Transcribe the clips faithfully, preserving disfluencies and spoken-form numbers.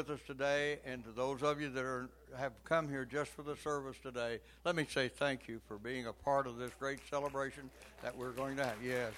with us today, and to those of you that are, have come here just for the service today, let me say thank you for being a part of this great celebration that we're going to have. Yes.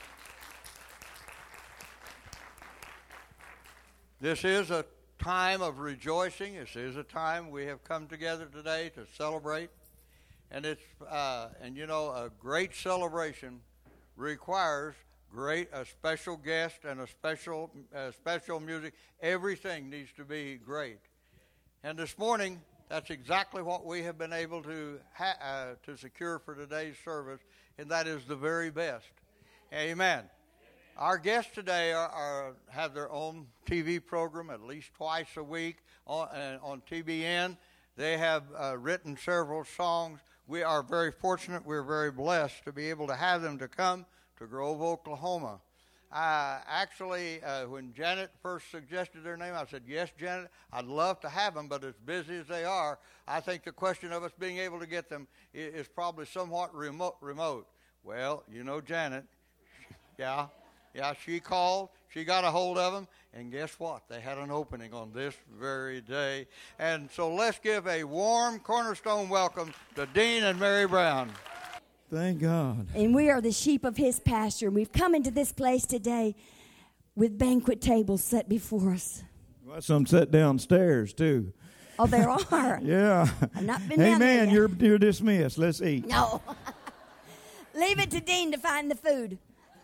This is a time of rejoicing. This is a time we have come together today to celebrate. And it's uh, and you know, a great celebration requires great a special guest and a special uh, special music. Everything needs to be great. And this morning, that's exactly what we have been able to ha- uh, to secure for today's service, and that is the very best. Amen. Our guests today are, are have their own T V program at least twice a week on, uh, on T B N. They have uh, written several songs. We are very fortunate. We're very blessed to be able to have them to come to Grove, Oklahoma. Uh, actually, uh, when Janet first suggested their name, I said, yes, Janet, I'd love to have them, but as busy as they are, I think the question of us being able to get them is, is probably somewhat remote, remote. Well, you know Janet. Yeah. Yeah, she called, she got a hold of them, and guess what? They had an opening on this very day. And so let's give a warm cornerstone welcome to Dean and Mary Brown. Thank God. And we are the sheep of his pasture. We've come into this place today with banquet tables set before us. Well, some set downstairs, too. Oh, there are? Yeah. I've not been down there Amen. yet. You're, you're dismissed. Let's eat. No. Leave it to Dean to find the food.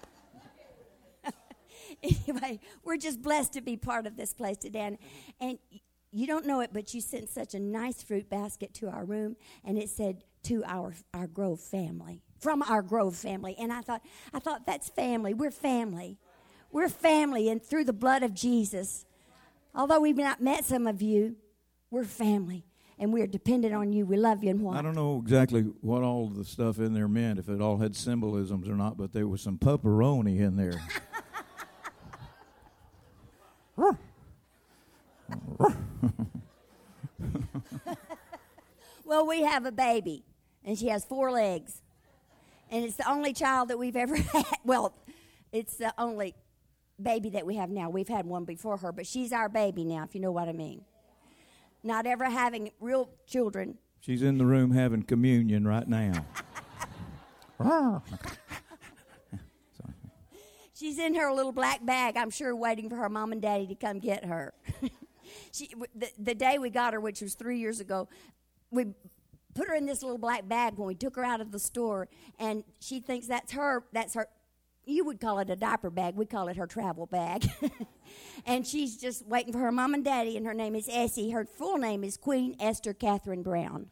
Anyway, we're just blessed to be part of this place today. And, and you don't know it, but you sent such a nice fruit basket to our room, and it said, to our our Grove family, from our Grove family. And I thought, I thought that's family. We're family. We're family, and through the blood of Jesus. Although we've not met some of you, we're family, and we're dependent on you. We love you and what? I don't know exactly what all the stuff in there meant, if it all had symbolisms or not, but there was some pepperoni in there. Well, we have a baby, and she has four legs, and it's the only child that we've ever had. Well, it's the only baby that we have now. We've had one before her, but she's our baby now, if you know what I mean. Not ever having real children. She's in the room having communion right now. She's in her little black bag, I'm sure, waiting for her mom and daddy to come get her. she, the, the day we got her, which was three years ago, we put her in this little black bag when we took her out of the store, and she thinks that's her, that's her, you would call it a diaper bag, we call it her travel bag. And she's just waiting for her mom and daddy, and her name is Essie. Her full name is Queen Esther Catherine Brown.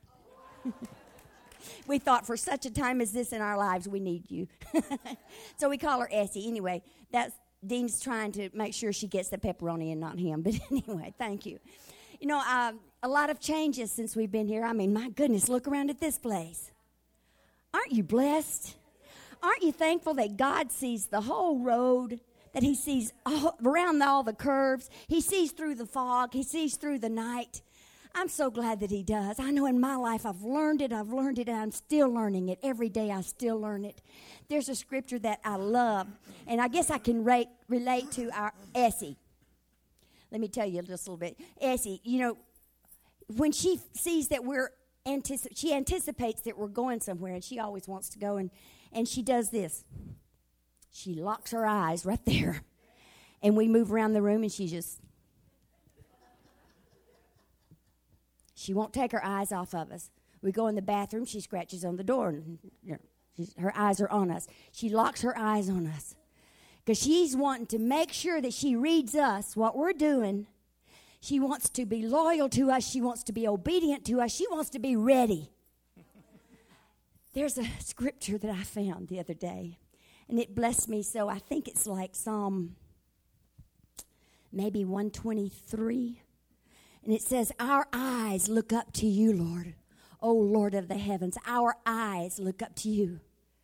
We thought for such a time as this in our lives, we need you. So we call her Essie. Anyway, that's Dean's trying to make sure she gets the pepperoni and not him. But anyway, thank you. You know, um, a lot of changes since we've been here. I mean, my goodness, look around at this place. Aren't you blessed? Aren't you thankful that God sees the whole road, that he sees all, around all the curves? He sees through the fog. He sees through the night. I'm so glad that he does. I know in my life I've learned it, I've learned it, and I'm still learning it. Every day I still learn it. There's a scripture that I love, and I guess I can rate, relate to our Essie. Let me tell you just a little bit. Essie, you know, when she sees that we're, anticip- she anticipates that we're going somewhere, and she always wants to go, and, and she does this. She locks her eyes right there, and we move around the room, and she just... She won't take her eyes off of us. We go in the bathroom, she scratches on the door, and you know, she's, her eyes are on us. She locks her eyes on us because she's wanting to make sure that she reads us, what we're doing. She wants to be loyal to us. She wants to be obedient to us. She wants to be ready. There's a scripture that I found the other day, and it blessed me so. I think it's like Psalm maybe one twenty-three. And it says, our eyes look up to you, Lord. O Lord of the heavens, our eyes look up to you.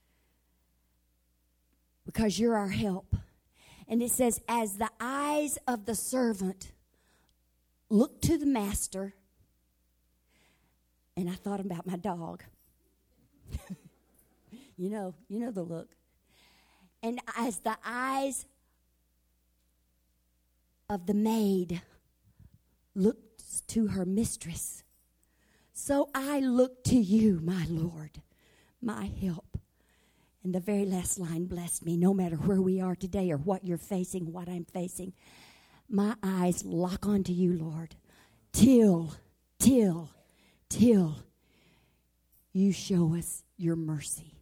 Because you're our help. And it says, as the eyes of the servant look to the master. And I thought about my dog. you know, you know the look. And as the eyes of the maid looked to her mistress. So I look to you, my Lord, my help. And the very last line blessed me. No matter where we are today or what you're facing, what I'm facing, my eyes lock onto you, Lord, till, till, till you show us your mercy.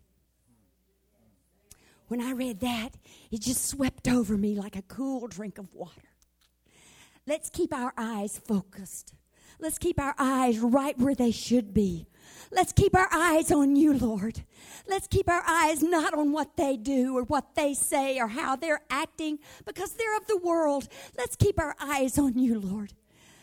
When I read that, it just swept over me like a cool drink of water. Let's keep our eyes focused. Let's keep our eyes right where they should be. Let's keep our eyes on you, Lord. Let's keep our eyes not on what they do or what they say or how they're acting, because they're of the world. Let's keep our eyes on you, Lord.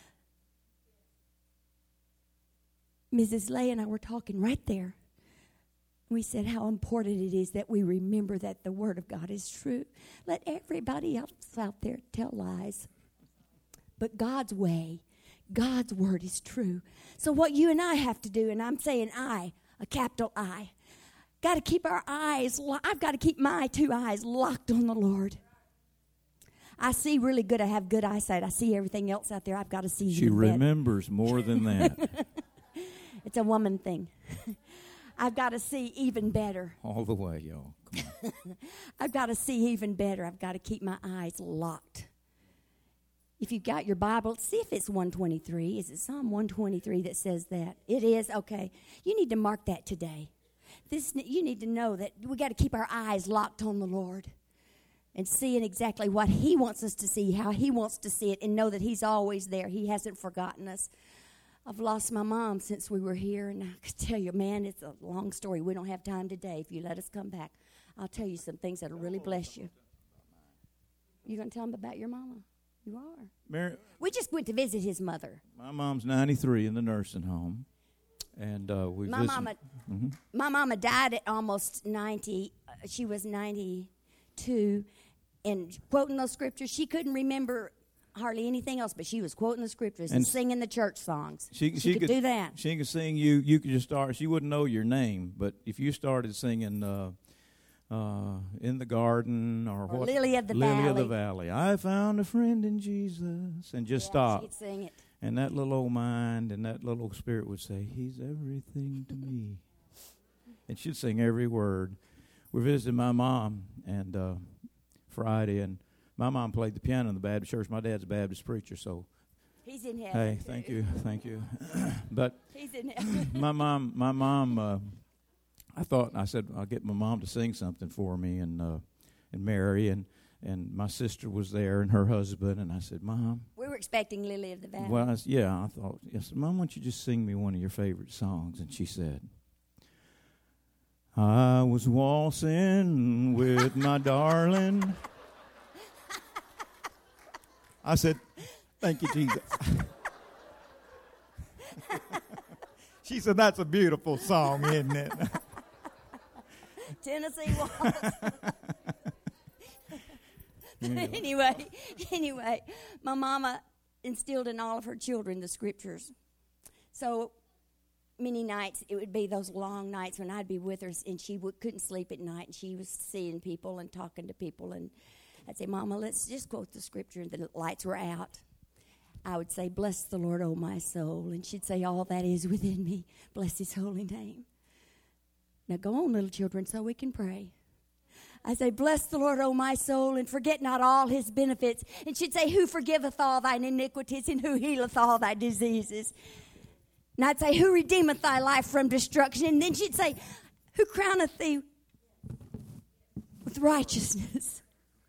Missus Lay and I were talking right there. We said how important it is that we remember that the Word of God is true. Let everybody else out there tell lies. But God's way, God's Word is true. So what you and I have to do, and I'm saying I, a capital I, got to keep our eyes, lo- I've got to keep my two eyes locked on the Lord. I see really good. I have good eyesight. I see everything else out there. I've got to see. She remembers more than that. It's a woman thing. I've got to see even better. All the way, y'all. Come on. I've got to see even better. I've got to keep my eyes locked. If you've got your Bible, see if it's one twenty-three. Is it Psalm one twenty-three that says that? It is? Okay. You need to mark that today. This, you need to know that we got to keep our eyes locked on the Lord and seeing exactly what He wants us to see, how He wants to see it, and know that He's always there. He hasn't forgotten us. I've lost my mom since we were here, and I could tell you, man, it's a long story. We don't have time today. If you let us come back, I'll tell you some things that'll really bless you. You going to tell them about your mama? You are. Mary, we just went to visit his mother. My mom's ninety-three in the nursing home, and uh, we. My mama, mm-hmm. my mama died at almost ninety. Uh, she was ninety-two, and quoting those scriptures, she couldn't remember hardly anything else, but she was quoting the scriptures and, and singing the church songs. She, she, she could, could do that. She could sing you. You could just start. She wouldn't know your name, but if you started singing uh, uh, "In the Garden" or, or what, Lily of the Lily Valley. of the Valley, I found a friend in Jesus, and just yeah, stop. She'd sing it. And that little old mind and that little old spirit would say, "He's everything to me," and she'd sing every word. We visited my mom and uh, Friday, and my mom played the piano in the Baptist church. My dad's a Baptist preacher, so he's in heaven. hey, thank you, thank you. But he's in heaven. my mom, my mom, uh, I thought I said I'll get my mom to sing something for me, and uh, and Mary and and my sister was there and her husband, and I said, "Mom, we were expecting Lily of the Valley." Well, I, yeah, I thought, yes, Mom, why don't you just sing me one of your favorite songs? And she said, "I was waltzing with my darling." I said, "Thank you, Jesus." She said, "That's a beautiful song, isn't it?" Tennessee Waltz. anyway, anyway, my mama instilled in all of her children the scriptures. So many nights, it would be those long nights when I'd be with her, and she w- couldn't sleep at night, and she was seeing people and talking to people, and I'd say, "Mama, let's just quote the scripture." And the lights were out. I would say, "Bless the Lord, O my soul." And she'd say, "All that is within me, bless His holy name." Now go on, little children, so we can pray. I say, "Bless the Lord, O my soul, and forget not all His benefits." And she'd say, "Who forgiveth all thine iniquities, and who healeth all thy diseases?" And I'd say, "Who redeemeth thy life from destruction?" And then she'd say, "Who crowneth thee with righteousness?"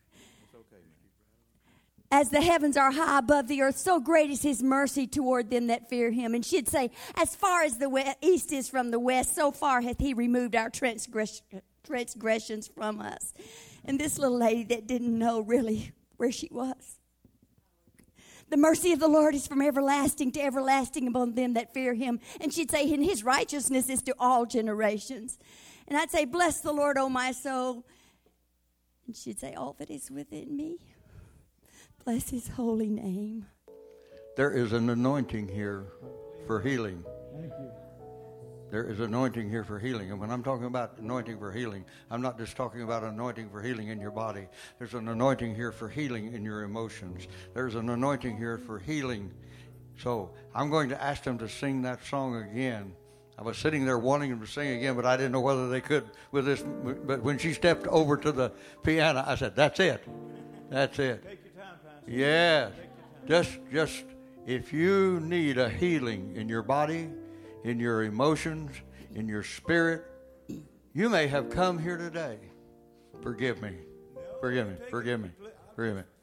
As the heavens are high above the earth, so great is His mercy toward them that fear Him. And she'd say, "As far as the west, east is from the west, so far hath He removed our transgress- transgressions from us." And this little lady that didn't know really where she was. The mercy of the Lord is from everlasting to everlasting upon them that fear Him. And she'd say, "And His righteousness is to all generations." And I'd say, "Bless the Lord, O my soul." And she'd say, "All that is within me, bless His holy name." There is an anointing here for healing. Thank you. There is anointing here for healing. And when I'm talking about anointing for healing, I'm not just talking about anointing for healing in your body. There's an anointing here for healing in your emotions. There's an anointing here for healing. So I'm going to ask them to sing that song again. I was sitting there wanting them to sing again, but I didn't know whether they could with this. But when she stepped over to the piano, I said, that's it. That's it. Take your time, Pastor. Yes. Just, just if you need a healing in your body, in your emotions, in your spirit, you may have come here today. Forgive me. Forgive me. Forgive me. Forgive me.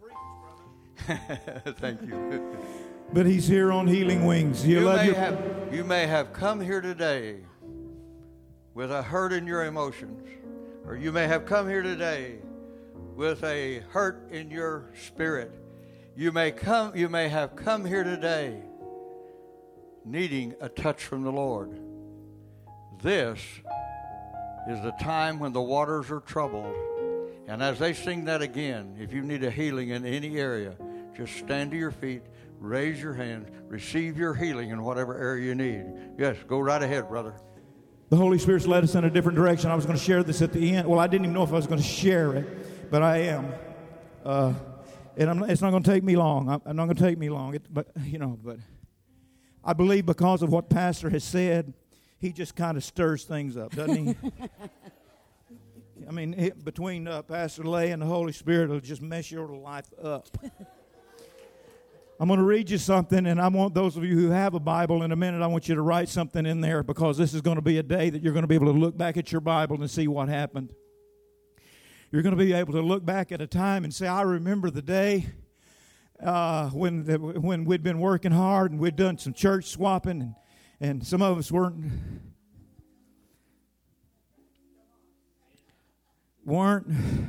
Thank you. But he's here on healing wings. You, You love may, your... have, you may have come here today with a hurt in your emotions, or you may have come here today with a hurt in your spirit. You may come. You may have come here today needing a touch from the Lord. This is the time when the waters are troubled. And as they sing that again, if you need a healing in any area, just stand to your feet, raise your hands, receive your healing in whatever area you need. Yes, go right ahead, brother. The Holy Spirit's led us in a different direction. I was going to share this at the end. Well, I didn't even know if I was going to share it, but I am. Uh, and I'm, it's not going to take me long. I'm, I'm not going to take me long. It, but, you know, but I believe because of what Pastor has said, he just kind of stirs things up, doesn't he? I mean, it, between uh, Pastor Lay and the Holy Spirit, it'll just mess your life up. I'm going to read you something, and I want those of you who have a Bible in a minute, I want you to write something in there, because this is going to be a day that you're going to be able to look back at your Bible and see what happened. You're going to be able to look back at a time and say, I remember the day uh, when the, when we'd been working hard and we'd done some church swapping, and, and some of us weren't weren't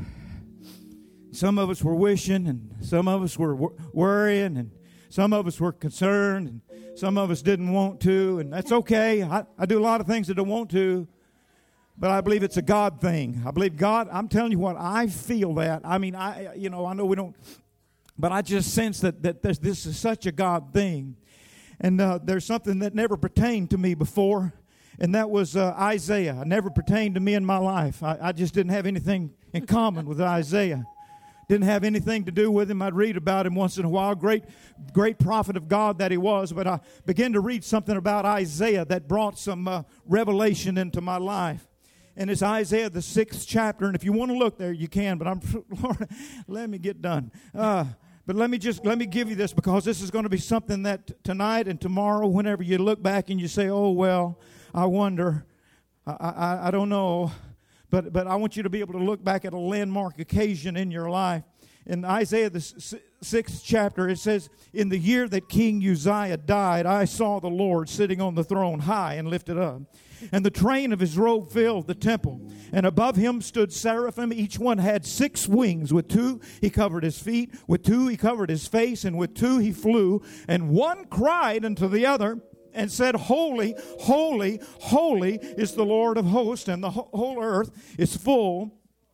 some of us were wishing, and some of us were wor- worrying, and some of us were concerned, and some of us didn't want to, and that's okay. I, I do a lot of things that I don't want to, but I believe it's a God thing. I believe God, I'm telling you what, I feel that. I mean, I you know, I know we don't, but I just sense that, that this, this is such a God thing. And uh, there's something that never pertained to me before, and that was uh, Isaiah. It never pertained to me in my life. I, I just didn't have anything in common with Isaiah. Didn't have anything to do with him. I'd read about him once in a while. Great, great prophet of God that he was. But I began to read something about Isaiah that brought some uh, revelation into my life. And it's Isaiah, the sixth chapter. And if you want to look there, you can. But I'm, Lord, let me get done. Uh, but let me just, let me give you this, because this is going to be something that tonight and tomorrow, whenever you look back and you say, oh, well, I wonder, I, I, I don't know. But but I want you to be able to look back at a landmark occasion in your life. In Isaiah, the sixth chapter, it says, in the year that King Uzziah died, I saw the Lord sitting on the throne high and lifted up. And the train of his robe filled the temple. And above him stood seraphim. Each one had six wings. With two he covered his feet. With two he covered his face. And with two he flew. And one cried unto the other and said, Holy, holy, holy is the Lord of hosts, and the whole earth is full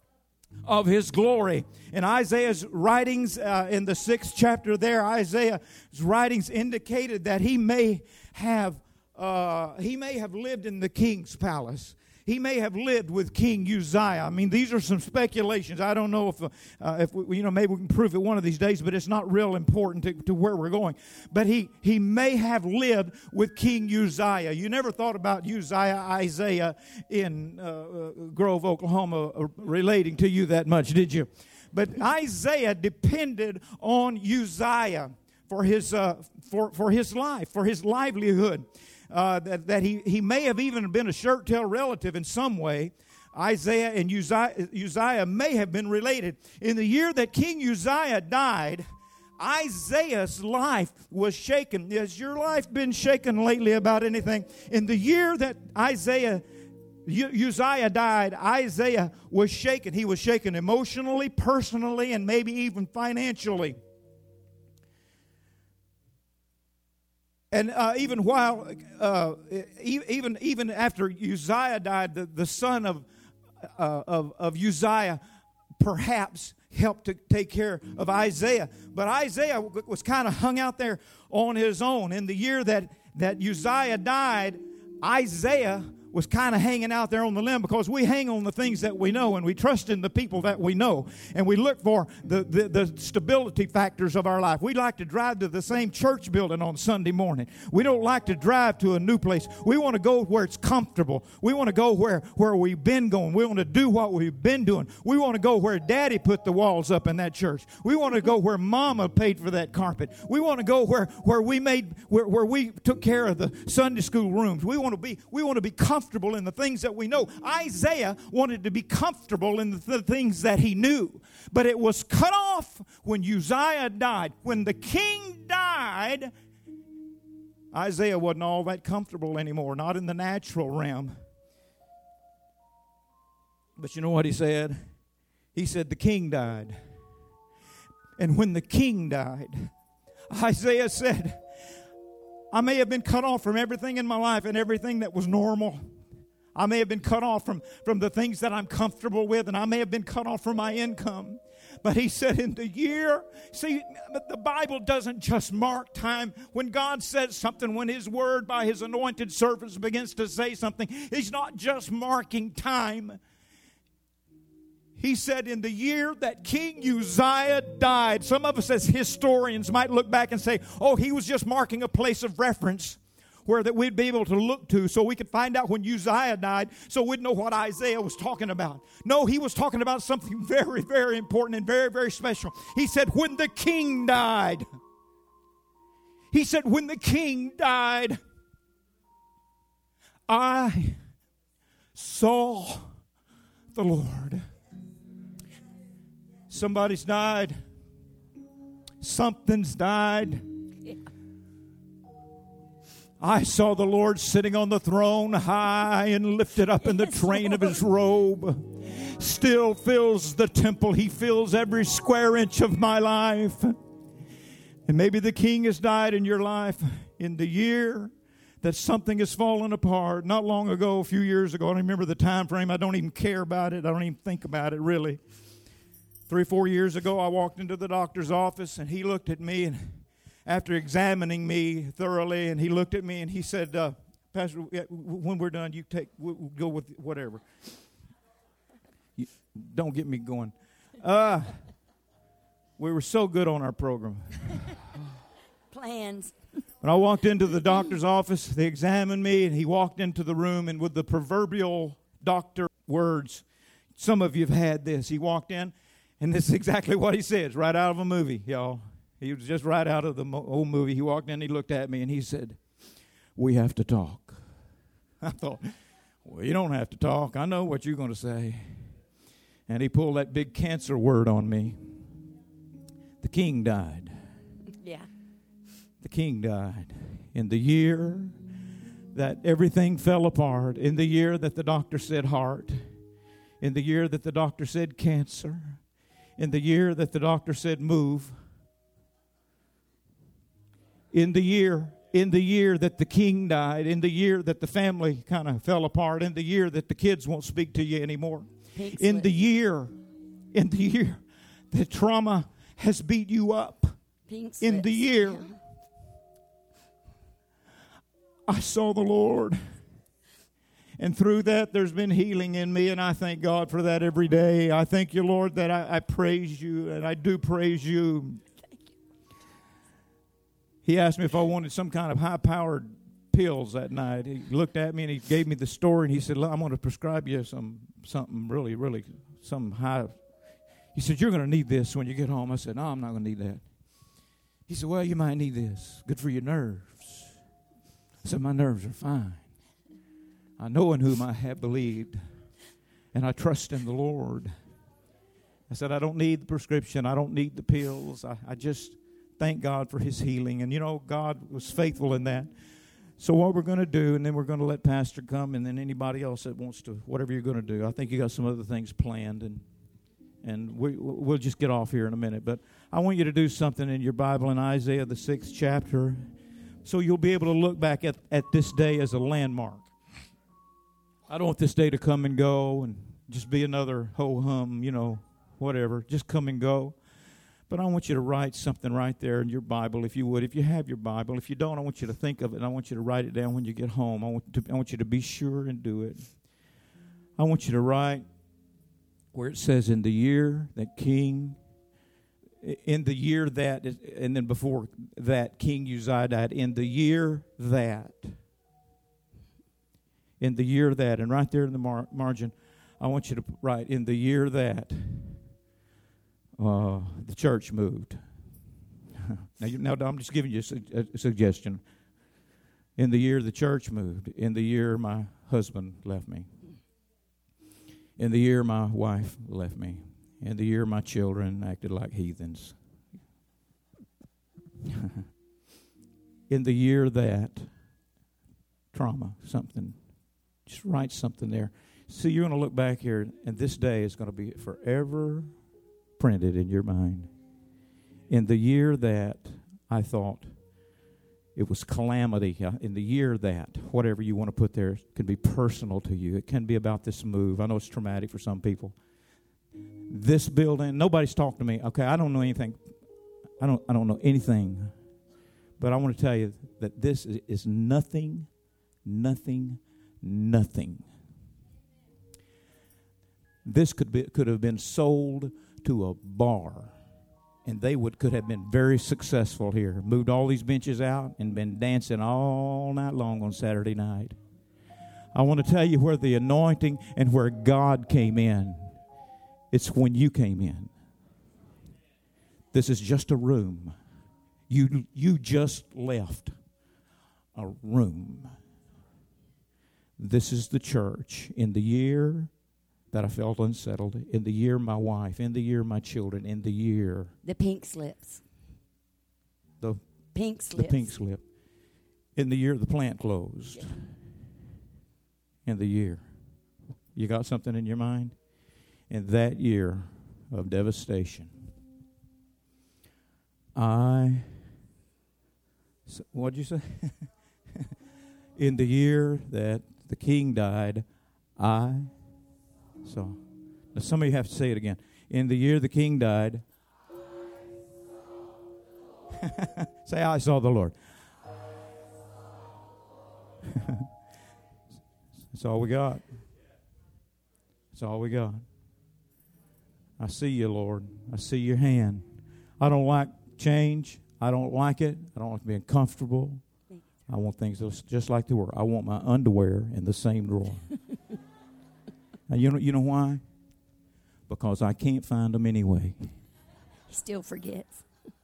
of his glory. In Isaiah's writings, uh, in the sixth chapter there, Isaiah's writings indicated that he may have uh, he may have lived in the king's palace. He may have lived with King Uzziah. I mean, these are some speculations. I don't know if, uh, if we, you know, maybe we can prove it one of these days, but it's not real important to, to where we're going. But he, he may have lived with King Uzziah. You never thought about Uzziah, Isaiah in uh, uh, Grove, Oklahoma, uh, relating to you that much, did you? But Isaiah depended on Uzziah for his, uh, for, for his life, for his livelihood. Uh, that, that he, he may have even been a shirt-tail relative in some way. Isaiah and Uzziah, Uzziah may have been related. In the year that King Uzziah died, Isaiah's life was shaken. Has your life been shaken lately about anything? In the year that Isaiah Uzziah died, Isaiah was shaken. He was shaken emotionally, personally, and maybe even financially. And uh, even while, uh, even even after Uzziah died, the, the son of, uh, of of Uzziah perhaps helped to take care of Isaiah. But Isaiah was kind of hung out there on his own. In the year that, that Uzziah died, Isaiah was kind of hanging out there on the limb, because we hang on the things that we know, and we trust in the people that we know, and we look for the, the, the stability factors of our life. We like to drive to the same church building on Sunday morning. We don't like to drive to a new place. We want to go where it's comfortable. We want to go where, where we've been going. We want to do what we've been doing. We want to go where Daddy put the walls up in that church. We want to go where Mama paid for that carpet. We want to go where, where we made where, where we took care of the Sunday school rooms. We want to be we want to be comfortable in the things that we know. Isaiah wanted to be comfortable in the, the things that he knew. But it was cut off when Uzziah died. When the king died, Isaiah wasn't all that comfortable anymore, not in the natural realm. But you know what he said? He said the king died. And when the king died, Isaiah said, I may have been cut off from everything in my life and everything that was normal. I may have been cut off from, from the things that I'm comfortable with, and I may have been cut off from my income. But he said in the year, see, but the Bible doesn't just mark time. When God says something, when his word by his anointed servants begins to say something, he's not just marking time. He said in the year that King Uzziah died, some of us as historians might look back and say, oh, he was just marking a place of reference where that we'd be able to look to so we could find out when Uzziah died, so we'd know what Isaiah was talking about. No, he was talking about something very, very important and very, very special. He said, when the king died. He said, when the king died, I saw the Lord. Somebody's died. Something's died. I saw the Lord sitting on the throne, high and lifted up in the train of his robe. Still fills the temple. He fills every square inch of my life. And maybe the king has died in your life in the year that something has fallen apart. Not long ago, a few years ago, I don't remember the time frame. I don't even care about it. I don't even think about it, really. Three, four years ago, I walked into the doctor's office, and he looked at me, and after examining me thoroughly, and he looked at me and he said, uh, Pastor, when we're done, you take, we'll go with whatever. You, don't get me going. Uh, we were so good on our program. Plans. When I walked into the doctor's office, they examined me, and he walked into the room, and with the proverbial doctor words, some of you have had this. He walked in, and this is exactly what he says, right out of a movie, y'all. He was just right out of the mo- old movie. He walked in, he looked at me, and he said, we have to talk. I thought, well, you don't have to talk. I know what you're going to say. And he pulled that big cancer word on me. The king died. Yeah. The king died in the year that everything fell apart, in the year that the doctor said heart, in the year that the doctor said cancer, in the year that the doctor said move, in the year, in the year that the king died, in the year that the family kind of fell apart, in the year that the kids won't speak to you anymore, Pink in slip. the year, in the year that trauma has beat you up, Pink in the slips. year Yeah. I saw the Lord. And through that, there's been healing in me, and I thank God for that every day. I thank you, Lord, that I, I praise you, and I do praise you. He asked me if I wanted some kind of high-powered pills that night. He looked at me, and he gave me the story, and he said, I'm going to prescribe you some something really, really, some high. He said, you're going to need this when you get home. I said, no, I'm not going to need that. He said, well, you might need this. Good for your nerves. I said, my nerves are fine. I know in whom I have believed, and I trust in the Lord. I said, I don't need the prescription. I don't need the pills. I, I just thank God for his healing. And, you know, God was faithful in that. So what we're going to do, and then we're going to let Pastor come, and then anybody else that wants to, whatever you're going to do. I think you got some other things planned, and and we, we'll just get off here in a minute. But I want you to do something in your Bible in Isaiah, the sixth chapter, so you'll be able to look back at, at this day as a landmark. I don't want this day to come and go and just be another ho-hum, you know, whatever, just come and go. But I want you to write something right there in your Bible, if you would. If you have your Bible. If you don't, I want you to think of it, and I want you to write it down when you get home. I want, to, I want you to be sure and do it. I want you to write where it says, in the year that King, in the year that, and then before that, King Uzziah died, in the year that, in the year that, and right there in the mar- margin, I want you to write, in the year that uh, the church moved. now, you, now, I'm just giving you a, su- a suggestion. In the year the church moved, in the year my husband left me, in the year my wife left me, in the year my children acted like heathens, in the year that trauma, something, just write something there. See, you're going to look back here, and this day is going to be forever printed in your mind. In the year that I thought it was calamity, uh, in the year that, whatever you want to put there, can be personal to you. It can be about this move. I know it's traumatic for some people. This building, nobody's talked to me. Okay, I don't know anything. I don't. I don't know anything. But I want to tell you that this is, is nothing, nothing, nothing. This could be could have been sold to a bar, and they would could have been very successful here. Moved all these benches out and been dancing all night long on Saturday night. I want to tell you where the anointing and where God came in. It's when you came in. This is just a room. You you just left a room. This is the church. In the year that I felt unsettled, in the year my wife, in the year my children, in the year The pink slips. the Pink the slips. pink slip, in the year the plant closed, Yeah. in the year. You got something in your mind? In that year of devastation, I, what'd you say? In the year that the king died, I saw. Now some of you have to say it again. In the year the king died, say, I saw the Lord. That's all we got. That's all we got. I see you, Lord. I see your hand. I don't like change. I don't like it. I don't like being comfortable. I want things just like they were. I want my underwear in the same drawer. Now, you know, you know why? Because I can't find them anyway. He still forgets.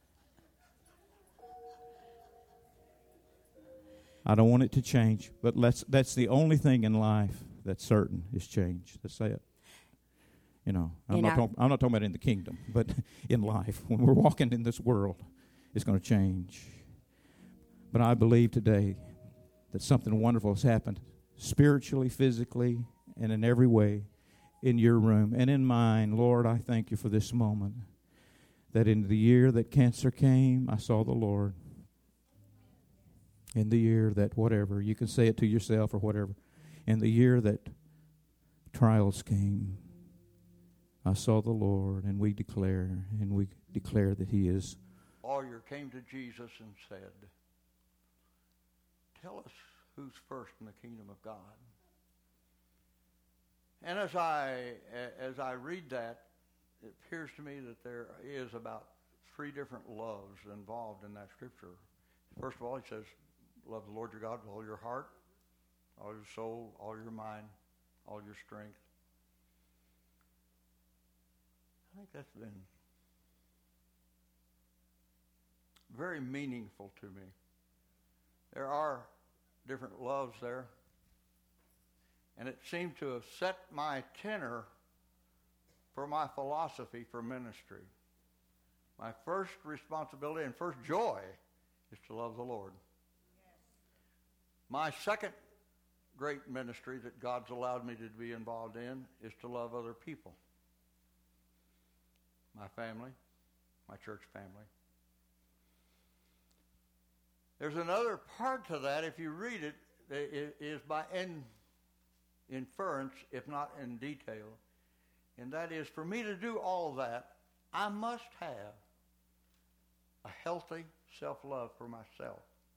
I don't want it to change, but let's, that's the only thing in life that's certain is change. Let's say it. You know, I'm In not, our- talk, I'm not talking about in the kingdom, but in life. When we're walking in this world, it's going to change. But I believe today that something wonderful has happened spiritually, physically, and in every way in your room and in mine. Lord, I thank you for this moment, that in the year that cancer came, I saw the Lord. In the year that whatever, you can say it to yourself or whatever. In the year that trials came, I saw the Lord, and we declare, and we declare that he is. Lawyer came to Jesus and said, tell us who's first in the kingdom of God. And as I as I read that, it appears to me that there is about three different loves involved in that scripture. First of all, he says, love the Lord your God with all your heart, all your soul, all your mind, all your strength. I think that's been very meaningful to me. There are different loves there, and it seemed to have set my tenor for my philosophy for ministry. My first responsibility and first joy is to love the Lord. My second great ministry that God's allowed me to be involved in is to love other people. My family, my church family. There's another part to that, if you read it, it is by in, inference, if not in detail. And that is, for me to do all of that, I must have a healthy self-love for myself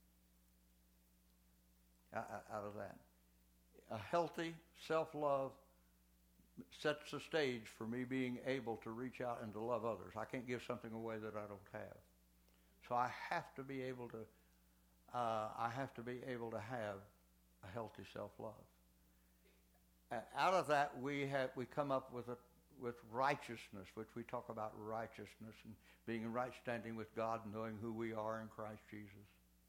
out of that. A healthy self-love sets the stage for me being able to reach out and to love others. I can't give something away that I don't have. So I have to be able to, uh, I have to be able to have a healthy self-love. Uh, out of that, we have we come up with a with righteousness, which we talk about righteousness and being in right standing with God, and knowing who we are in Christ Jesus.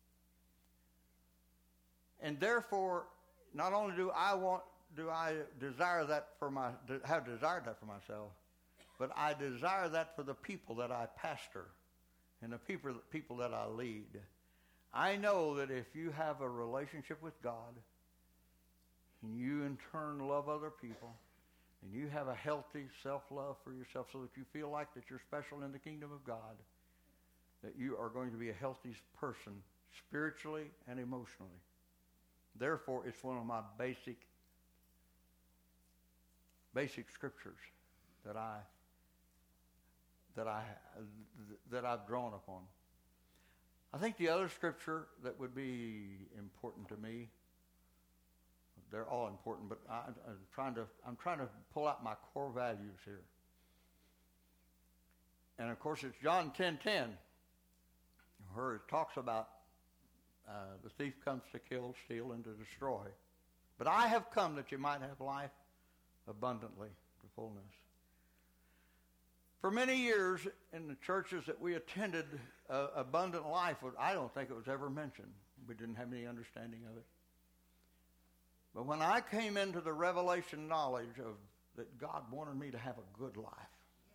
And therefore, not only do I want, do I desire that for my, have desired that for myself, but I desire that for the people that I pastor and the people, people that I lead. I know that if you have a relationship with God, and you in turn love other people, and you have a healthy self-love for yourself so that you feel like that you're special in the kingdom of God, that you are going to be a healthy person spiritually and emotionally. Therefore, it's one of my basic, basic scriptures that I, that I, that I've drawn upon. I think the other scripture that would be important to me, they're all important, but I, I'm trying to, I'm trying to pull out my core values here. And of course, it's John ten ten, where it talks about Uh, the thief comes to kill, steal, and to destroy. But I have come that you might have life abundantly to fullness. For many years in the churches that we attended, uh, abundant life, I don't think it was ever mentioned. We didn't have any understanding of it. But when I came into the revelation knowledge of that God wanted me to have a good life,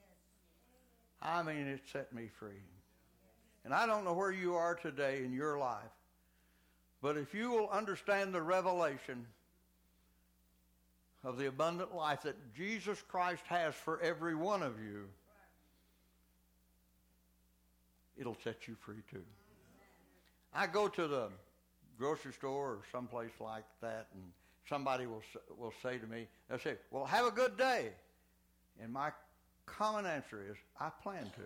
I mean, it set me free. And I don't know where you are today in your life, but if you will understand the revelation of the abundant life that Jesus Christ has for every one of you, it'll set you free too. I go to the grocery store or someplace like that, and somebody will will say to me, they'll say, well, have a good day. And my common answer is, I plan to.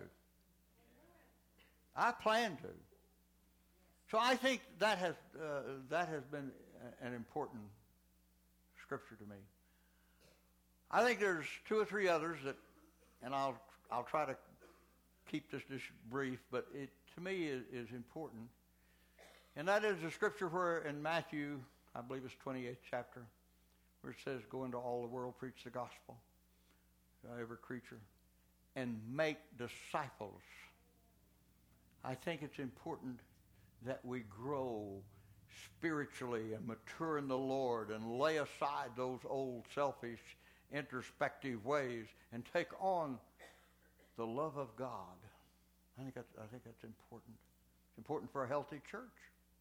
I plan to. So I think that has uh, that has been an important scripture to me. I think there's two or three others that, and I'll I'll try to keep this just brief, but it to me is, is important. And that is a scripture where in Matthew, I believe it's twenty-eighth chapter, where it says, "Go into all the world, preach the gospel to every creature, and make disciples." I think it's important that we grow spiritually and mature in the Lord and lay aside those old selfish, introspective ways and take on the love of God. I think that's, I think that's important. It's important for a healthy church.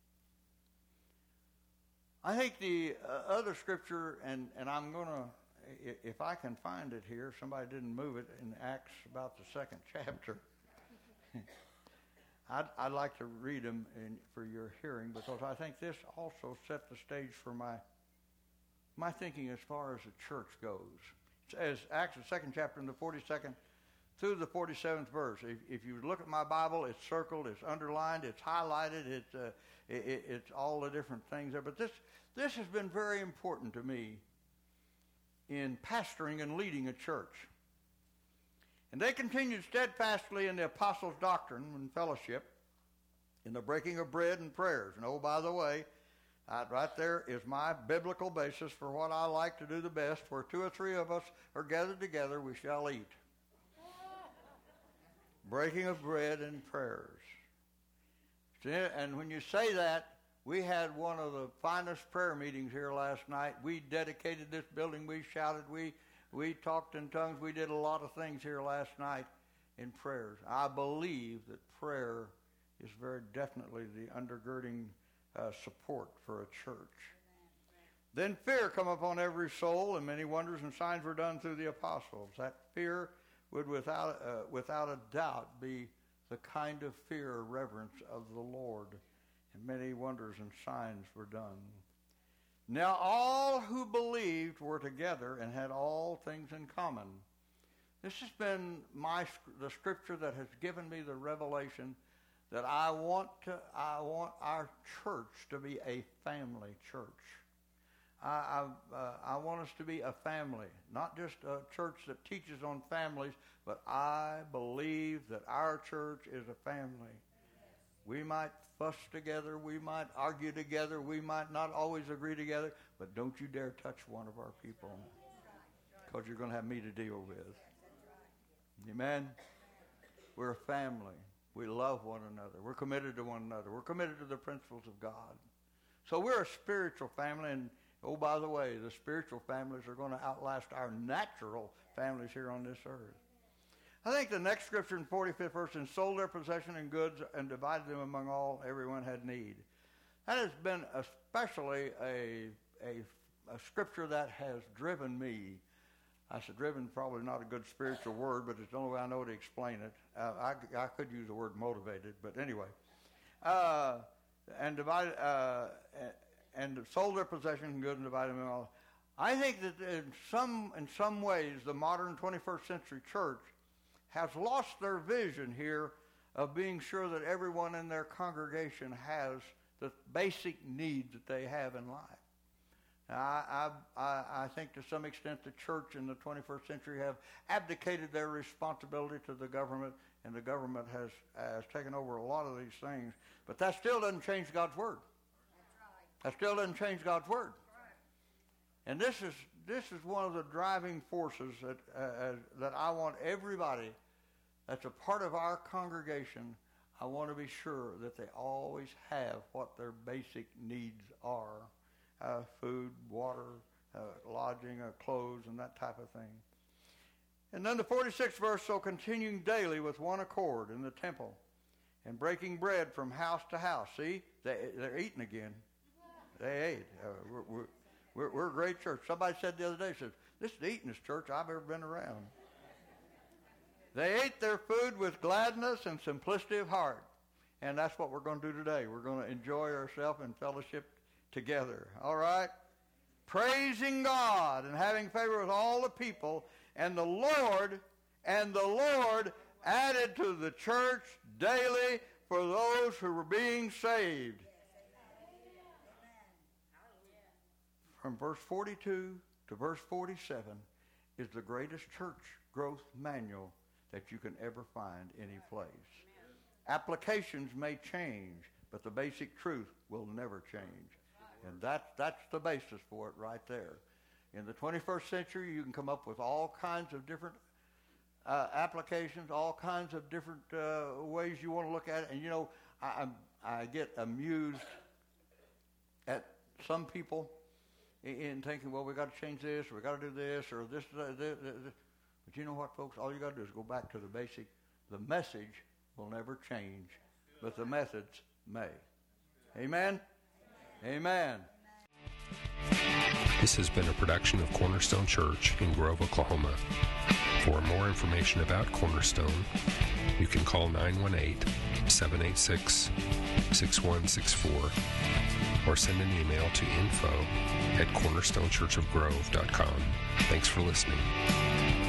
I think the uh, other scripture, and, and I'm going to, if I can find it here, somebody didn't move it in Acts about the second chapter. I'd, I'd like to read them in, for your hearing, because I think this also set the stage for my my thinking as far as the church goes. It says, Acts, the second chapter, in the forty-second through the forty-seventh verse. If, if you look at my Bible, it's circled, it's underlined, it's highlighted, it's uh, it, it, it's all the different things there. But this this has been very important to me in pastoring and leading a church. And they continued steadfastly in the apostles' doctrine and fellowship, in the breaking of bread and prayers. And oh, by the way, uh, right there is my biblical basis for what I like to do the best. Where two or three of us are gathered together, we shall eat. Breaking of bread and prayers. And when you say that, we had one of the finest prayer meetings here last night. We dedicated this building. We shouted. We We talked in tongues. We did a lot of things here last night in prayers. I believe that prayer is very definitely the undergirding uh, support for a church. Then fear come upon every soul, and many wonders and signs were done through the apostles. That fear would without, uh, without a doubt be the kind of fear or reverence of the Lord. And many wonders and signs were done. Now all who believed were together and had all things in common. This has been my the scripture that has given me the revelation that I want to, I want our church to be a family church. I, I, uh, I want us to be a family, not just a church that teaches on families, but I believe that our church is a family. We might fuss together, we might argue together, we might not always agree together, but don't you dare touch one of our people, because you're going to have me to deal with. Amen? We're a family. We love one another. We're committed to one another. We're committed to the principles of God. So we're a spiritual family, and oh, by the way, the spiritual families are going to outlast our natural families here on this earth. I think the next scripture in forty-fifth verse, and sold their possession and goods and divided them among all, everyone had need. That has been especially a, a, a scripture that has driven me. I said driven, probably not a good spiritual word, but it's the only way I know to explain it. Uh, I, I could use the word motivated, but anyway. Uh, and divided, uh, and sold their possessions and goods and divided them all. I think that in some in some ways the modern twenty-first century church has lost their vision here of being sure that everyone in their congregation has the basic needs that they have in life. Now, I, I, I think to some extent the church in the twenty-first century have abdicated their responsibility to the government, and the government has, has taken over a lot of these things. But that still doesn't change God's word. That still doesn't change God's word. And this is this is one of the driving forces that uh, that I want everybody that's a part of our congregation, I want to be sure that they always have what their basic needs are. Uh, food, water, uh, lodging, uh, clothes, and that type of thing. And then the forty-sixth verse, so continuing daily with one accord in the temple and breaking bread from house to house. See, they, they're eating again. They ate. Uh, we're, we're, we're, we're a great church. Somebody said the other day, said, this is the eatingest church I've ever been around. They ate their food with gladness and simplicity of heart. And that's what we're going to do today. We're going to enjoy ourselves in fellowship together. All right? Praising God and having favor with all the people. And the Lord, and the Lord added to the church daily for those who were being saved. From verse forty-two to verse forty-seven is the greatest church growth manual that you can ever find any place. Applications may change, but the basic truth will never change. And that, that's the basis for it right there. In the twenty-first century, you can come up with all kinds of different uh, applications, all kinds of different uh, ways you want to look at it. And, you know, I, I'm, I get amused at some people in, in thinking, well, we got to change this, or we got to do this, or this, this, this, this. But you know what, folks? All you got to do is go back to the basic. The message will never change, but the methods may. Amen? Amen. This has been a production of Cornerstone Church in Grove, Oklahoma. For more information about Cornerstone, you can call nine one eight, seven eight six, six one six four or send an email to info at cornerstone church of grove dot com. Thanks for listening.